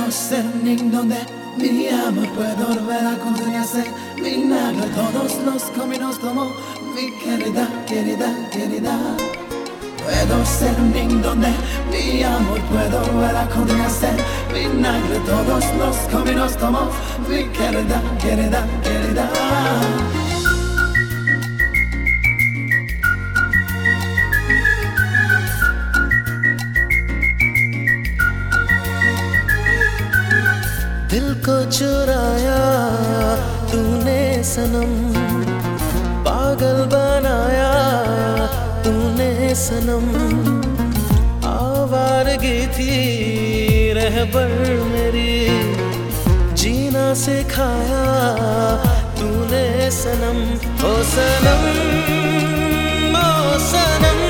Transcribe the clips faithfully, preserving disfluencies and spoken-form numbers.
Puedo ser niño donde mi amor puedo volver a encontrarse. Vinagre todos los caminos tomó mi querida, querida, querida. Puedo ser niño donde mi amor puedo volver a encontrarse. Vinagre todos los caminos tomó mi querida, querida, querida. दिल को चुराया तूने सनम, पागल बनाया तूने सनम। आवारगी थी रहबर मेरी, जीना सिखाया तूने सनम। ओ सनम ओ सनम,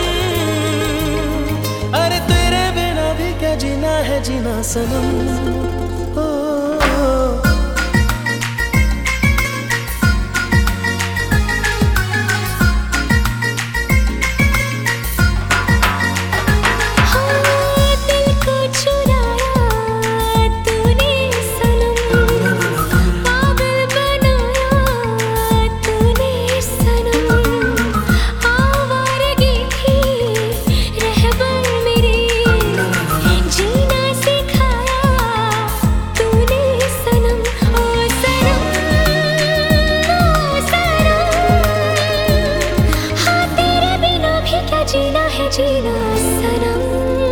अरे तेरे बिना भी क्या जीना है जीना सनम। जीना है जीना सनम।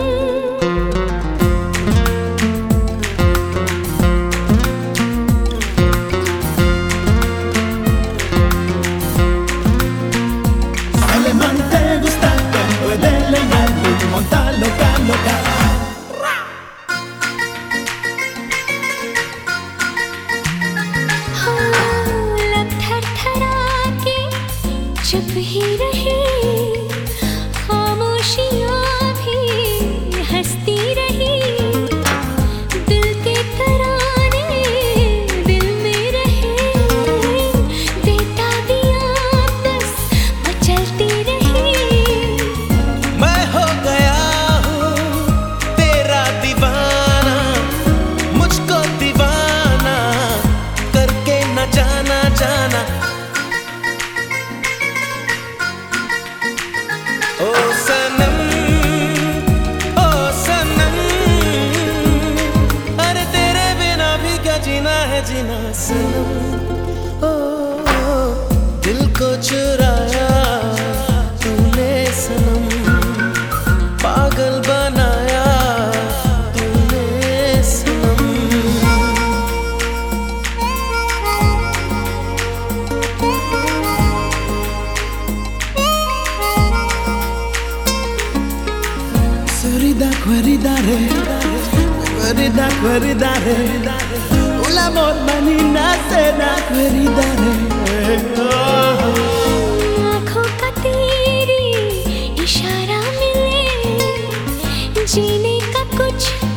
Alemán te gusta, te puede leer, monta loca, loca. हाँ, लब थरथरा के चुप ही रहे, खामोशियाँ भी हंसती रही। दिल के तराने दिल में रहे, देता दिया बस मचलती रही। मैं हो गया हूँ तेरा दीवाना, मुझको दीवाना करके न जाना जाना। ओ सनम ओ सनम, अरे तेरे बिना भी क्या जीना है जीना सनम। ओ, ओ दिल को चुराया तूने सनम, पागल बनाया तूने सनम। Querida, querida, querida, querida, un amor manina será querida. आँखों का तेरी इशारा मिले, जीने का कुछ